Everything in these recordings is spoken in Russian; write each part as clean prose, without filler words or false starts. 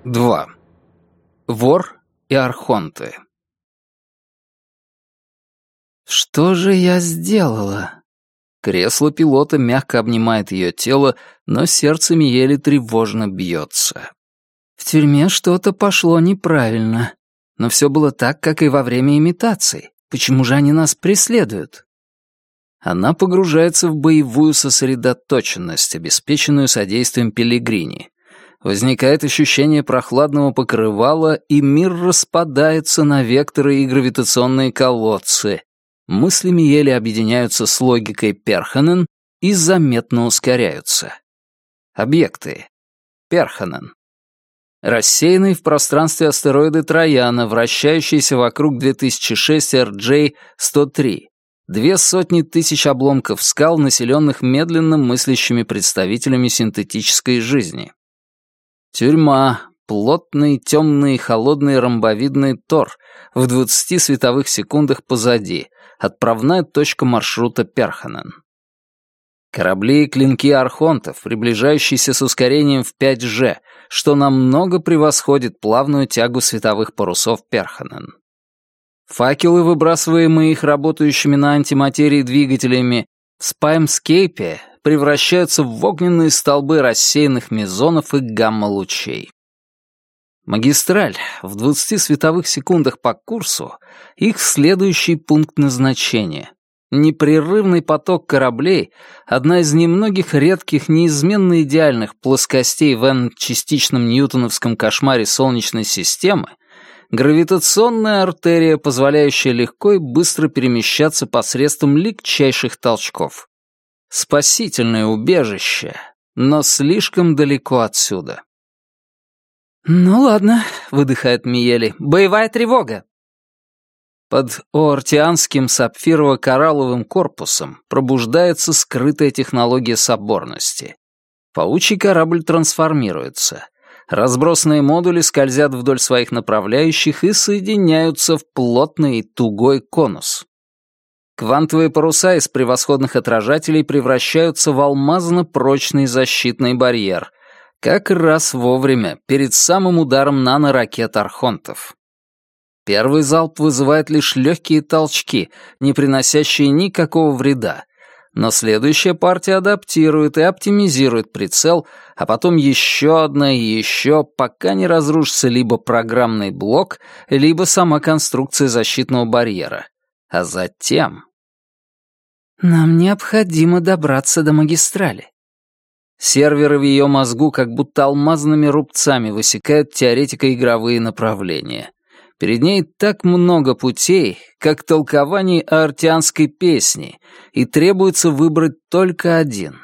2. Вор и архонты. Что же я сделала? Кресло пилота мягко обнимает ее тело, но сердце Миели тревожно бьется. В тюрьме что-то пошло неправильно. Но все было так, как и во время имитаций. Почему же они нас преследуют? Она погружается в боевую сосредоточенность, обеспеченную содействием Пеллегрини. Возникает ощущение прохладного покрывала, и мир распадается на векторы и гравитационные колодцы. Мысли Миели объединяются с логикой Перханен и заметно ускоряются. Объекты. Перханен. Рассеянные в пространстве астероиды Трояна, вращающиеся вокруг 2006 RJ-103. 200 000 обломков скал, населенных медленно мыслящими представителями синтетической жизни. Тюрьма. Плотный, темный, холодный ромбовидный тор в 20 световых секундах позади. Отправная точка маршрута Перханен. Корабли и клинки архонтов, приближающиеся с ускорением в 5G, что намного превосходит плавную тягу световых парусов Перханен. Факелы, выбрасываемые их работающими на антиматерии двигателями, в Спаймскейпе превращаются в огненные столбы рассеянных мезонов и гамма-лучей. Магистраль в 20 световых секундах по курсу — их следующий пункт назначения. Непрерывный поток кораблей — одна из немногих редких неизменно идеальных плоскостей в N-частичном ньютоновском кошмаре Солнечной системы, гравитационная артерия, позволяющая легко и быстро перемещаться посредством легчайших толчков. Спасительное убежище, но слишком далеко отсюда. «Ну ладно», — выдыхает Миели, — «боевая тревога». Под оортианским сапфирово-коралловым корпусом пробуждается скрытая технология соборности. Паучий корабль трансформируется. Разбросанные модули скользят вдоль своих направляющих и соединяются в плотный тугой конус. Квантовые паруса из превосходных отражателей превращаются в алмазно-прочный защитный барьер, как раз вовремя, перед самым ударом наноракет архонтов. Первый залп вызывает лишь легкие толчки, не приносящие никакого вреда, но следующая партия адаптирует и оптимизирует прицел, а потом еще одна и еще, пока не разрушится либо программный блок, либо сама конструкция защитного барьера. А затем... «Нам необходимо добраться до магистрали». Серверы в ее мозгу как будто алмазными рубцами высекают теоретико-игровые направления. Перед ней так много путей, как толкований аортианской песни, и требуется выбрать только один.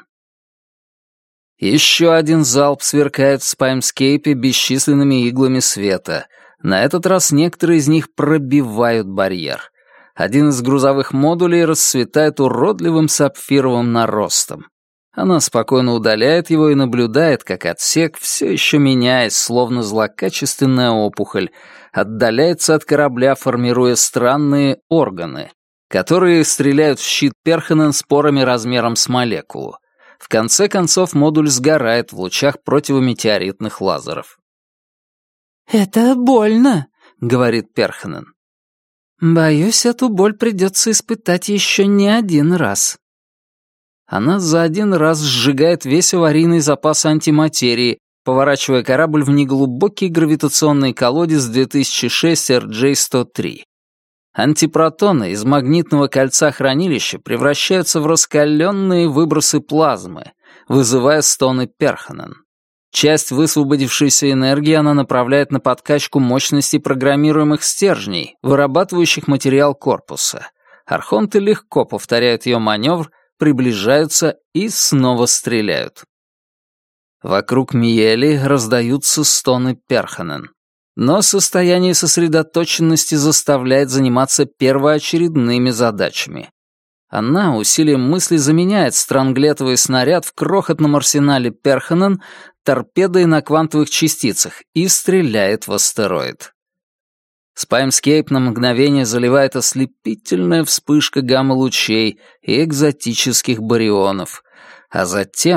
Еще один залп сверкает в Спаймскейпе бесчисленными иглами света. На этот раз некоторые из них пробивают барьер. Один из грузовых модулей расцветает уродливым сапфировым наростом. Она спокойно удаляет его и наблюдает, как отсек, все еще меняясь, словно злокачественная опухоль, отдаляется от корабля, формируя странные органы, которые стреляют в щит Перханен спорами размером с молекулу. В конце концов модуль сгорает в лучах противометеоритных лазеров. «Это больно», — говорит Перханен. «Боюсь, эту боль придется испытать еще не один раз». Она за один раз сжигает весь аварийный запас антиматерии, поворачивая корабль в неглубокий гравитационный колодец 2006 RJ-103. Антипротоны из магнитного кольца хранилища превращаются в раскаленные выбросы плазмы, вызывая стоны Перханен. Часть высвободившейся энергии она направляет на подкачку мощности программируемых стержней, вырабатывающих материал корпуса. Архонты легко повторяют ее маневр, приближаются и снова стреляют. Вокруг Миели раздаются стоны Перханен. Но состояние сосредоточенности заставляет заниматься первоочередными задачами. Она усилием мысли заменяет странглетовый снаряд в крохотном арсенале Перханен торпедой на квантовых частицах и стреляет в астероид. Спаймскейп на мгновение заливает ослепительная вспышка гамма-лучей и экзотических барионов, а затем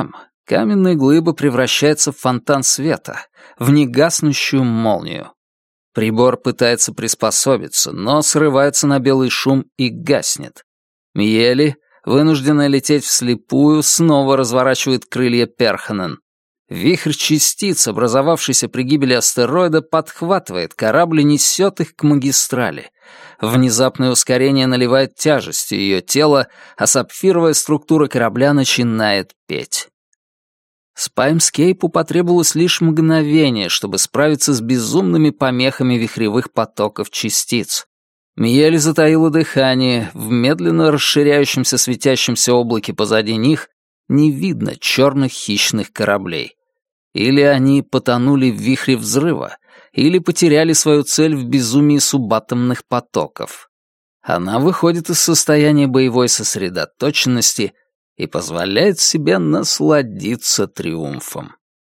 Каменная глыба превращается в фонтан света, в негаснущую молнию. Прибор пытается приспособиться, но срывается на белый шум и гаснет. Миели, вынужденная лететь вслепую, снова разворачивает крылья Перханен. Вихрь частиц, образовавшийся при гибели астероида, подхватывает корабль и несет их к магистрали. Внезапное ускорение наливает тяжестью ее тело, а сапфировая структура корабля начинает петь. Спаймскейпу потребовалось лишь мгновение, чтобы справиться с безумными помехами вихревых потоков частиц. Миели затаила дыхание, в медленно расширяющемся светящемся облаке позади них не видно черных хищных кораблей. Или они потонули в вихре взрыва, или потеряли свою цель в безумии субатомных потоков. Она выходит из состояния боевой сосредоточенности и позволяет себе насладиться триумфом.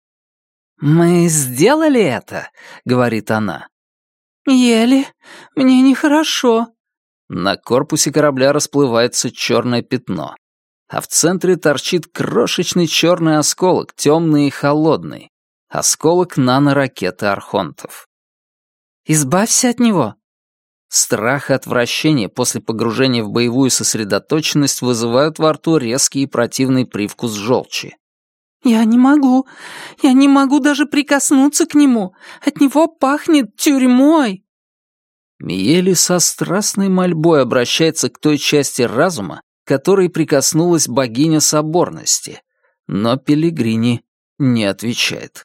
«Мы сделали это», — говорит она. «Еле. Мне нехорошо». На корпусе корабля расплывается черное пятно, а в центре торчит крошечный черный осколок, темный и холодный. Осколок наноракеты архонтов. «Избавься от него!» Страх и отвращение после погружения в боевую сосредоточенность вызывают во рту резкий и противный привкус желчи. «Я не могу даже прикоснуться к нему. От него пахнет тюрьмой!» Миели со страстной мольбой обращается к той части разума, которой прикоснулась богиня соборности, но Пелигрини не отвечает.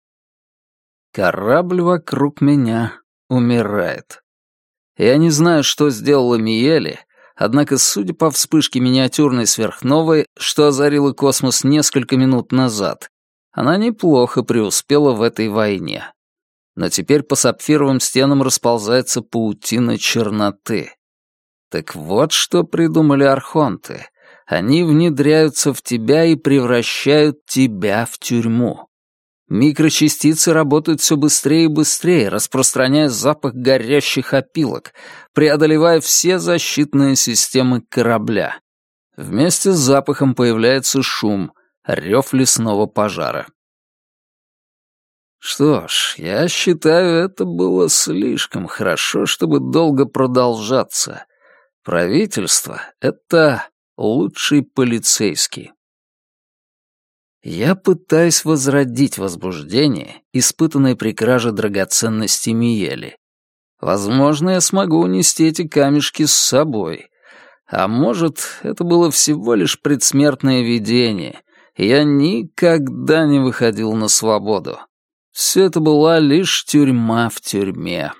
Корабль вокруг меня умирает. Я не знаю, что сделала Миели, однако, судя по вспышке миниатюрной сверхновой, что озарила космос несколько минут назад, она неплохо преуспела в этой войне. Но теперь по сапфировым стенам расползается паутина черноты. Так вот, что придумали архонты. Они внедряются в тебя и превращают тебя в тюрьму. Микрочастицы работают все быстрее и быстрее, распространяя запах горящих опилок, преодолевая все защитные системы корабля. Вместе с запахом появляется шум, рев лесного пожара. Что ж, я считаю, это было слишком хорошо, чтобы долго продолжаться. Правительство — это лучший полицейский. Я пытаюсь возродить возбуждение, испытанное при краже драгоценностей Миели. Возможно, я смогу унести эти камешки с собой. А может, это было всего лишь предсмертное видение, и я никогда не выходил на свободу. Все это была лишь тюрьма в тюрьме.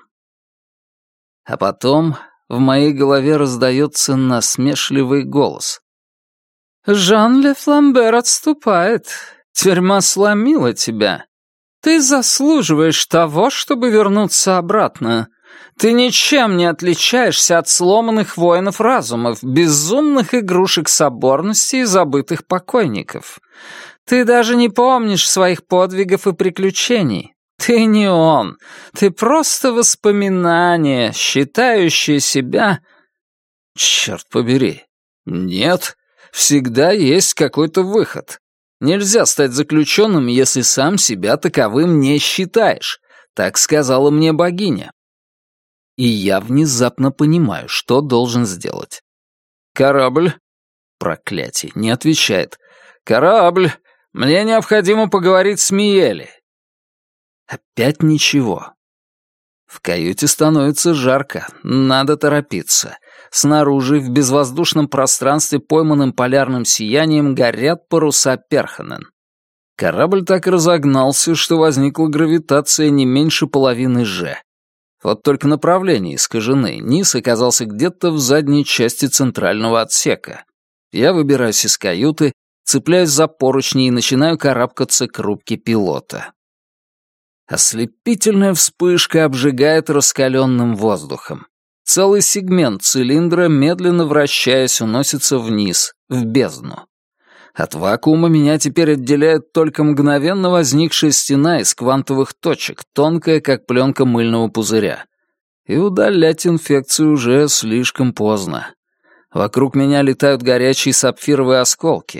А потом в моей голове раздается насмешливый голос. «Жан-Ле Фламбер отступает. Тюрьма сломила тебя. Ты заслуживаешь того, чтобы вернуться обратно. Ты ничем не отличаешься от сломанных воинов разумов, безумных игрушек соборности и забытых покойников. Ты даже не помнишь своих подвигов и приключений. Ты не он. Ты просто воспоминание, считающее себя...» «Черт побери. Нет. Всегда есть какой-то выход. Нельзя стать заключенным, если сам себя таковым не считаешь. Так сказала мне богиня. И я внезапно понимаю, что должен сделать. «Корабль?» Проклятие, не отвечает. «Корабль! Мне необходимо поговорить с Миели». Опять ничего. В каюте становится жарко, надо торопиться. Снаружи, в безвоздушном пространстве, пойманным полярным сиянием, горят паруса Перханен. Корабль так разогнался, что возникла гравитация не меньше половины G. Вот только направления искажены, низ оказался где-то в задней части центрального отсека. Я выбираюсь из каюты, цепляюсь за поручни и начинаю карабкаться к рубке пилота. Ослепительная вспышка обжигает раскаленным воздухом. Целый сегмент цилиндра, медленно вращаясь, уносится вниз, в бездну. От вакуума меня теперь отделяет только мгновенно возникшая стена из квантовых точек, тонкая, как пленка мыльного пузыря. И удалять инфекцию уже слишком поздно. Вокруг меня летают горячие сапфировые осколки.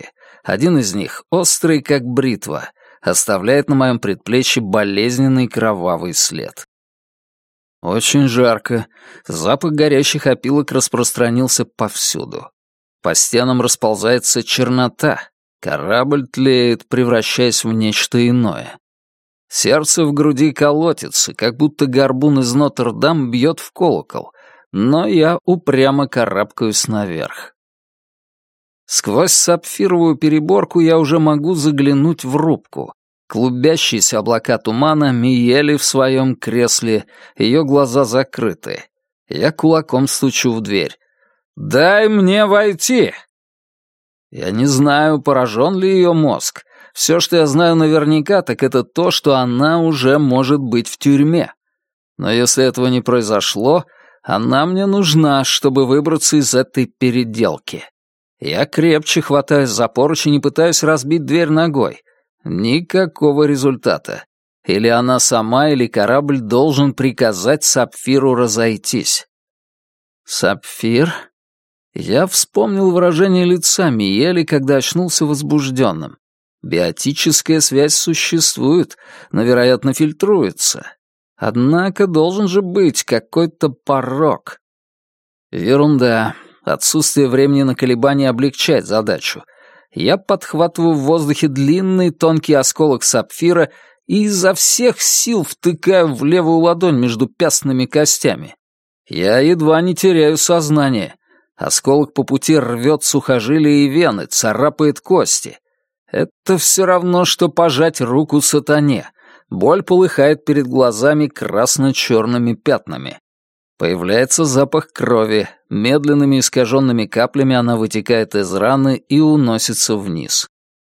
Один из них, острый как бритва, оставляет на моем предплечье болезненный кровавый след. Очень жарко. Запах горящих опилок распространился повсюду. По стенам расползается чернота. Корабль тлеет, превращаясь в нечто иное. Сердце в груди колотится, как будто горбун из Нотр-Дам бьет в колокол, но я упрямо карабкаюсь наверх. Сквозь сапфировую переборку я уже могу заглянуть в рубку. Клубящиеся облака тумана Миели в своем кресле, ее глаза закрыты. Я кулаком стучу в дверь. «Дай мне войти!» Я не знаю, поражен ли ее мозг. Все, что я знаю наверняка, так это то, что она уже может быть в тюрьме. Но если этого не произошло, она мне нужна, чтобы выбраться из этой переделки. Я крепче хватаюсь за поручень и пытаюсь разбить дверь ногой. Никакого результата. Или она сама, или корабль должен приказать Сапфиру разойтись. Сапфир? Я вспомнил выражение лица Миели, когда очнулся возбужденным. Биотическая связь существует, но, вероятно, фильтруется. Однако должен же быть какой-то порог. Ерунда. Отсутствие времени на колебания облегчает задачу. Я подхватываю в воздухе длинный тонкий осколок сапфира и изо всех сил втыкаю в левую ладонь между пястными костями. Я едва не теряю сознание. Осколок по пути рвет сухожилия и вены, царапает кости. Это все равно, что пожать руку сатане. Боль полыхает перед глазами красно-черными пятнами. Появляется запах крови. Медленными искаженными каплями она вытекает из раны и уносится вниз.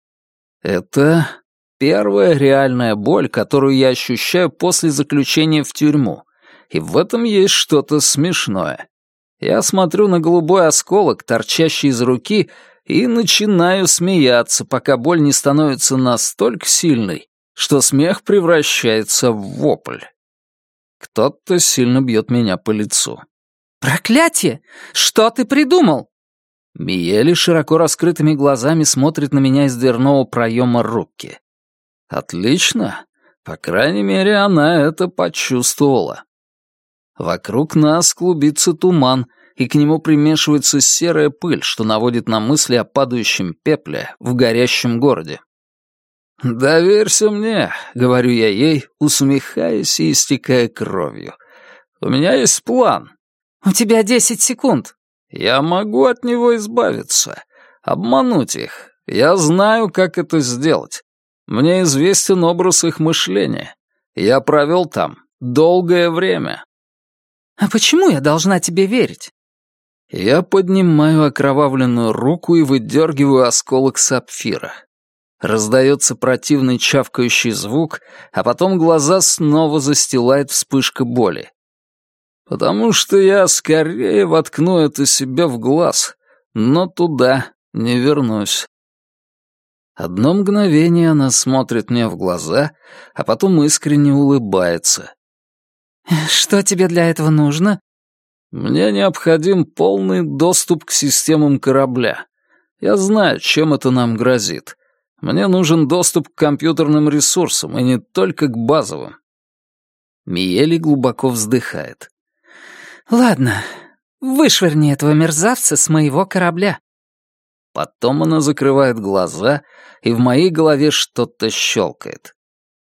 Это первая реальная боль, которую я ощущаю после заключения в тюрьму. И в этом есть что-то смешное. Я смотрю на голубой осколок, торчащий из руки, и начинаю смеяться, пока боль не становится настолько сильной, что смех превращается в вопль. Кто-то сильно бьет меня по лицу. «Проклятие! Что ты придумал?» Миели широко раскрытыми глазами смотрит на меня из дверного проема рубки. Отлично. По крайней мере, она это почувствовала. Вокруг нас клубится туман, и к нему примешивается серая пыль, что наводит на мысли о падающем пепле в горящем городе. «Доверься мне», — говорю я ей, усмехаясь и истекая кровью. «У меня есть план». «У тебя 10 секунд». «Я могу от него избавиться, обмануть их. Я знаю, как это сделать. Мне известен образ их мышления. Я провел там долгое время». «А почему я должна тебе верить?» Я поднимаю окровавленную руку и выдергиваю осколок сапфира. Раздается противный чавкающий звук, а потом глаза снова застилает вспышка боли. Потому что я скорее воткну это себе в глаз, но туда не вернусь. Одно мгновение она смотрит мне в глаза, а потом искренне улыбается. «Что тебе для этого нужно?» «Мне необходим полный доступ к системам корабля. Я знаю, чем это нам грозит. Мне нужен доступ к компьютерным ресурсам, и не только к базовым». Миели глубоко вздыхает. «Ладно, вышвырни этого мерзавца с моего корабля». Потом она закрывает глаза, и в моей голове что-то щелкает.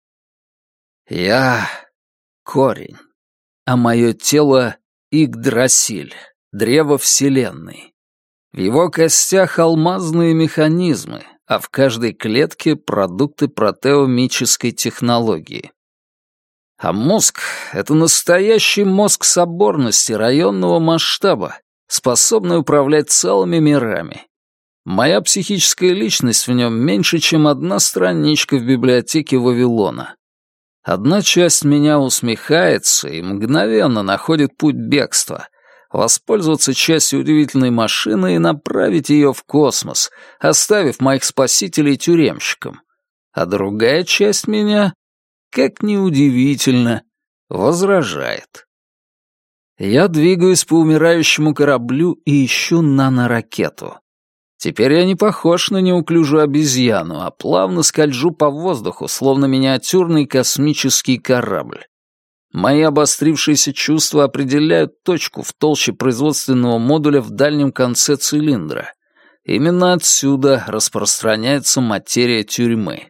Я — корень, а мое тело — Игдрасиль, древо Вселенной. В его костях алмазные механизмы, а в каждой клетке продукты протеомической технологии. А мозг — это настоящий мозг соборности районного масштаба, способный управлять целыми мирами. Моя психическая личность в нем меньше, чем одна страничка в библиотеке Вавилона. Одна часть меня усмехается и мгновенно находит путь бегства, воспользоваться частью удивительной машины и направить ее в космос, оставив моих спасителей тюремщикам. А другая часть меня, как ни удивительно, возражает. Я двигаюсь по умирающему кораблю и ищу наноракету. Теперь я не похож на неуклюжую обезьяну, а плавно скольжу по воздуху, словно миниатюрный космический корабль. Мои обострившиеся чувства определяют точку в толще производственного модуля в дальнем конце цилиндра. Именно отсюда распространяется материя тюрьмы.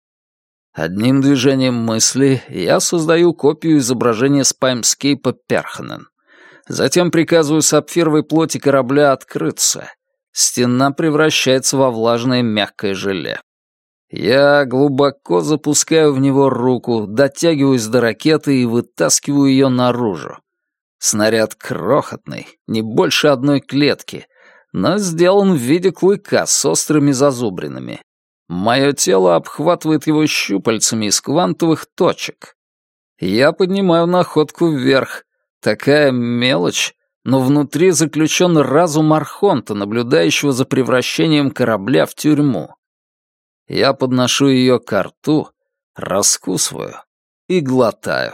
Одним движением мысли я создаю копию изображения спаймскейпа Перханен. Затем приказываю сапфировой плоти корабля открыться. Стена превращается во влажное мягкое желе. Я глубоко запускаю в него руку, дотягиваюсь до ракеты и вытаскиваю ее наружу. Снаряд крохотный, не больше одной клетки, но сделан в виде клыка с острыми зазубринами. Мое тело обхватывает его щупальцами из квантовых точек. Я поднимаю находку вверх. Такая мелочь, но внутри заключен разум Архонта, наблюдающего за превращением корабля в тюрьму. Я подношу ее ко рту, раскусываю и глотаю.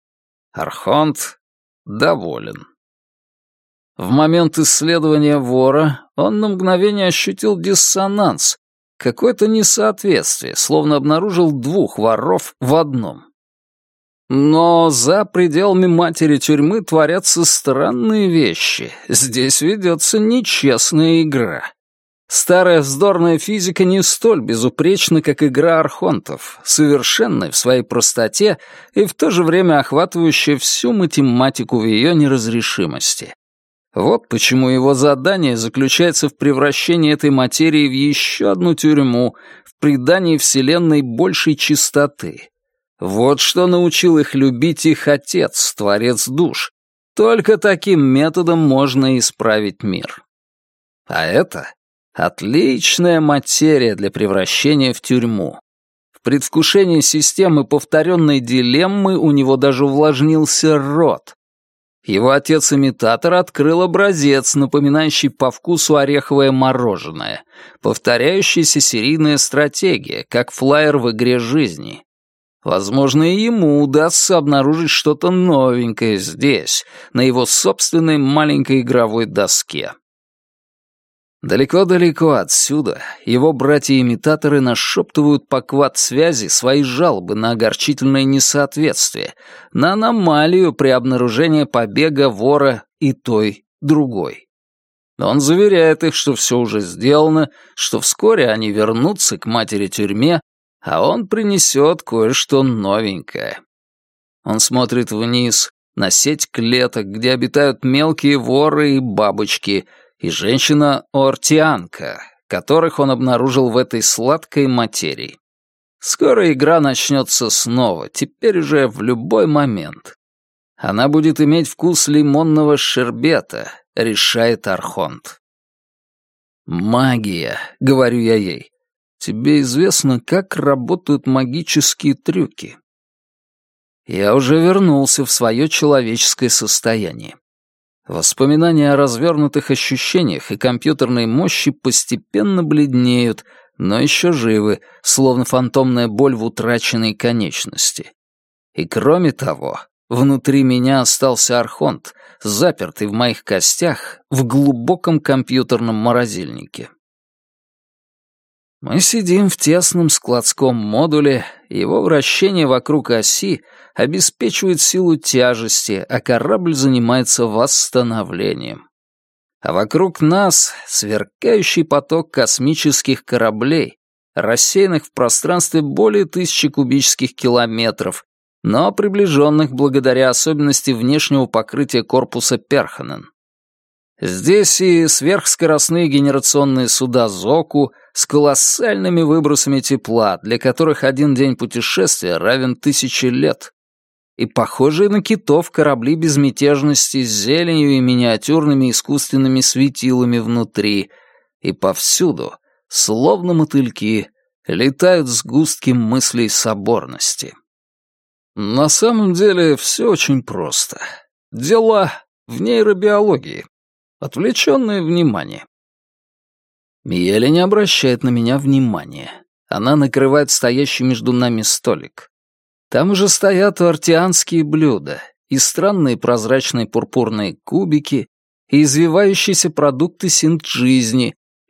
Архонт доволен. В момент исследования вора он на мгновение ощутил диссонанс, какое-то несоответствие, словно обнаружил двух воров в одном. Но за пределами матери тюрьмы творятся странные вещи. Здесь ведется нечестная игра. Старая вздорная физика не столь безупречна, как игра архонтов, совершенная в своей простоте и в то же время охватывающая всю математику в ее неразрешимости. Вот почему его задание заключается в превращении этой материи в еще одну тюрьму, в придании Вселенной большей чистоты. Вот что научил их любить их Отец, Творец душ. Только таким методом можно исправить мир. А это отличная материя для превращения в тюрьму. В предвкушении системы повторенной дилеммы у него даже увлажнился рот. Его отец-имитатор открыл образец, напоминающий по вкусу ореховое мороженое, повторяющаяся серийная стратегия, как флаер в игре жизни. Возможно, и ему удастся обнаружить что-то новенькое здесь, на его собственной маленькой игровой доске. Далеко-далеко отсюда его братья-имитаторы нашептывают по квад-связи свои жалобы на огорчительное несоответствие, на аномалию при обнаружении побега вора и той, другой. Он заверяет их, что все уже сделано, что вскоре они вернутся к матери-тюрьме, а он принесет кое-что новенькое. Он смотрит вниз, на сеть клеток, где обитают мелкие воры и бабочки, и женщина-ортианка, которых он обнаружил в этой сладкой материи. Скоро игра начнется снова, теперь уже в любой момент. Она будет иметь вкус лимонного шербета, решает Архонт. «Магия», — говорю я ей. «Тебе известно, как работают магические трюки?» Я уже вернулся в свое человеческое состояние. Воспоминания о развернутых ощущениях и компьютерной мощи постепенно бледнеют, но еще живы, словно фантомная боль в утраченной конечности. И кроме того, внутри меня остался Архонт, запертый в моих костях в глубоком компьютерном морозильнике. Мы сидим в тесном складском модуле, его вращение вокруг оси обеспечивает силу тяжести, а корабль занимается восстановлением. А вокруг нас сверкающий поток космических кораблей, рассеянных в пространстве более 1000 кубических километров, но приближенных благодаря особенности внешнего покрытия корпуса Перханен. Здесь и сверхскоростные генерационные суда Зоку с колоссальными выбросами тепла, для которых один день путешествия равен 1000 лет. И похожие на китов корабли безмятежности с зеленью и миниатюрными искусственными светилами внутри. И повсюду, словно мотыльки, летают сгустки мыслей соборности. На самом деле все очень просто. Дело в нейробиологии. Отвлеченное внимание. Миеля не обращает на меня внимания. Она накрывает стоящий между нами столик. Там уже стоят ортианские блюда, и странные прозрачные пурпурные кубики, и извивающиеся продукты синт-жизни,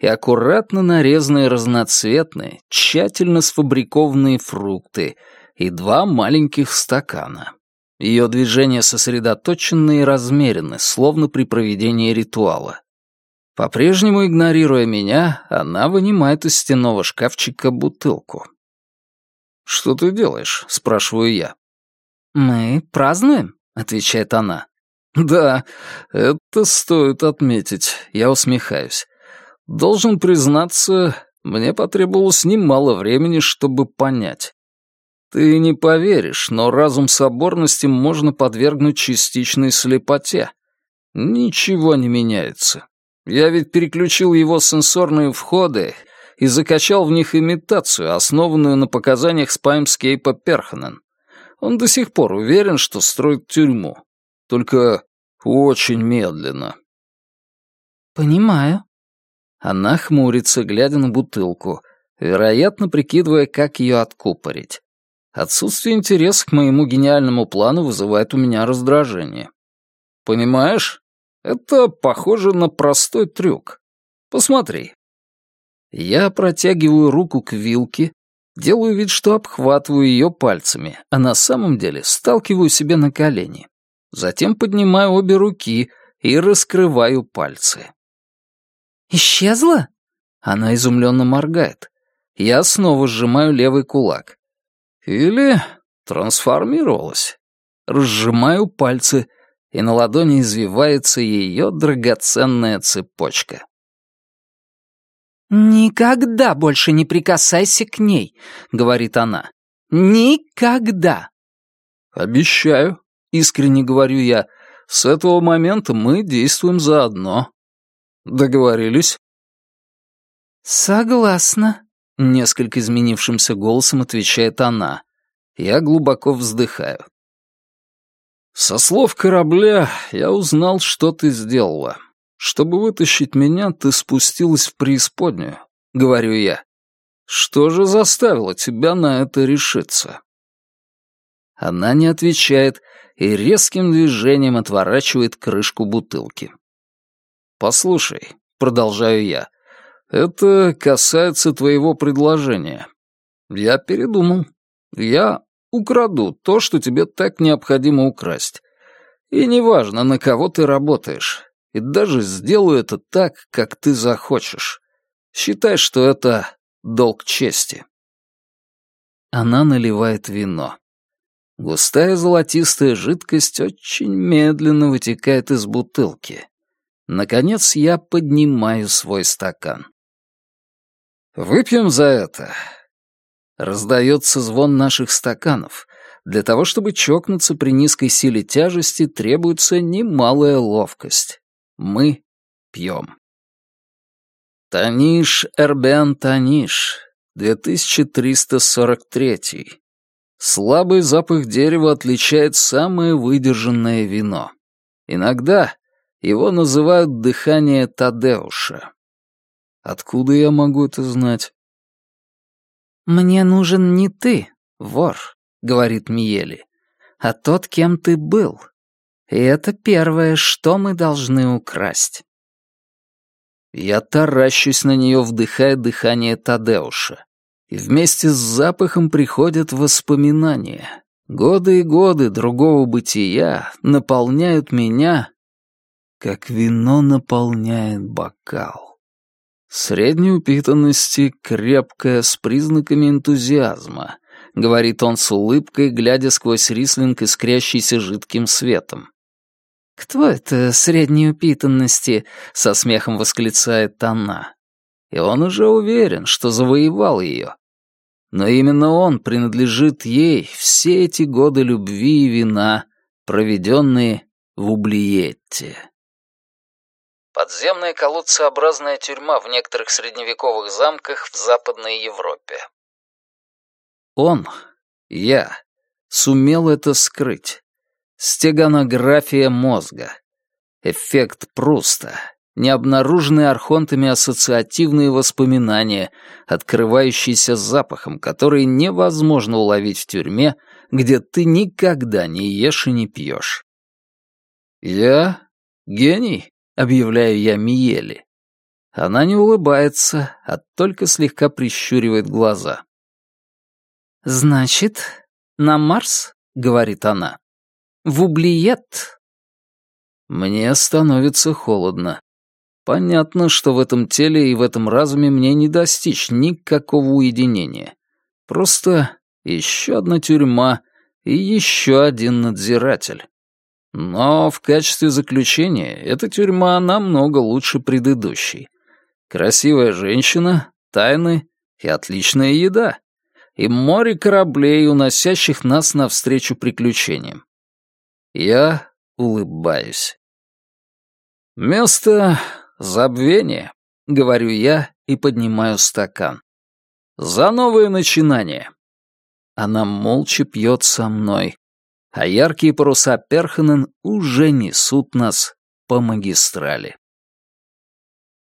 и аккуратно нарезанные разноцветные, тщательно сфабрикованные фрукты и 2 маленьких стакана. Ее движения сосредоточены и размерены, словно при проведении ритуала. По-прежнему игнорируя меня, она вынимает из стенного шкафчика бутылку. «Что ты делаешь?» — спрашиваю я. «Мы празднуем?» — отвечает она. «Да, это стоит отметить», — я усмехаюсь. «Должен признаться, мне потребовалось немало времени, чтобы понять. Ты не поверишь, но разум соборности можно подвергнуть частичной слепоте. Ничего не меняется. Я ведь переключил его сенсорные входы и закачал в них имитацию, основанную на показаниях Спаймскейпа Перханен. Он до сих пор уверен, что строит тюрьму. Только очень медленно». «Понимаю». Она хмурится, глядя на бутылку, вероятно, прикидывая, как ее откупорить. Отсутствие интереса к моему гениальному плану вызывает у меня раздражение. «Понимаешь, это похоже на простой трюк. Посмотри». Я протягиваю руку к вилке, делаю вид, что обхватываю ее пальцами, а на самом деле сталкиваю себе на колени. Затем поднимаю обе руки и раскрываю пальцы. «Исчезла?» Она изумленно моргает. Я снова сжимаю левый кулак. Или трансформировалась. Разжимаю пальцы, и на ладони извивается ее драгоценная цепочка. «Никогда больше не прикасайся к ней», — говорит она. «Никогда». «Обещаю», — искренне говорю я, — «с этого момента мы действуем заодно». «Договорились?» «Согласна», — несколько изменившимся голосом отвечает она. Я глубоко вздыхаю. «Со слов корабля я узнал, что ты сделала. Чтобы вытащить меня, ты спустилась в преисподнюю», — говорю я. «Что же заставило тебя на это решиться?» Она не отвечает и резким движением отворачивает крышку бутылки. «Послушай», — продолжаю я, — «это касается твоего предложения. Я передумал. Я украду то, что тебе так необходимо украсть. И неважно, на кого ты работаешь. И даже сделаю это так, как ты захочешь. Считай, что это долг чести». Она наливает вино. Густая золотистая жидкость очень медленно вытекает из бутылки. Наконец я поднимаю свой стакан. «Выпьем за это». Раздается звон наших стаканов. Для того, чтобы чокнуться при низкой силе тяжести, требуется немалая ловкость. Мы пьем. Таниш Эрбен Таниш, 2343. Слабый запах дерева отличает самое выдержанное вино. Иногда его называют дыхание Тадеуша. Откуда я могу это знать? «Мне нужен не ты, вор», — говорит Миели, «а тот, кем ты был. И это первое, что мы должны украсть». Я таращусь на нее, вдыхая дыхание Тадеуша. И вместе с запахом приходят воспоминания. Годы и годы другого бытия наполняют меня, как вино наполняет бокал. Средней упитанности, крепкая, с признаками энтузиазма, говорит он с улыбкой, глядя сквозь рислинг, искрящийся жидким светом. «Кто это средней упитанности?» — со смехом восклицает она. И он уже уверен, что завоевал ее. Но именно он принадлежит ей все эти годы любви и вина, проведенные в Ублиетте. Подземная колодцеобразная тюрьма в некоторых средневековых замках в Западной Европе. Он, я, сумел это скрыть. Стеганография мозга. Эффект Пруста. Необнаруженные архонтами ассоциативные воспоминания, открывающиеся запахом, которые невозможно уловить в тюрьме, где ты никогда не ешь и не пьешь. «Я гений», — объявляю я Миели. Она не улыбается, а только слегка прищуривает глаза. «Значит, на Марс?» — говорит она. «В Ублиет?» Мне становится холодно. Понятно, что в этом теле и в этом разуме мне не достичь никакого уединения. Просто еще одна тюрьма и еще один надзиратель. Но в качестве заключения эта тюрьма намного лучше предыдущей. Красивая женщина, тайны и отличная еда. И море кораблей, уносящих нас навстречу приключениям. Я улыбаюсь. «Место забвения», — говорю я и поднимаю стакан. «За новое начинание». Она молча пьет со мной, а яркие паруса Перханен уже несут нас по магистрали.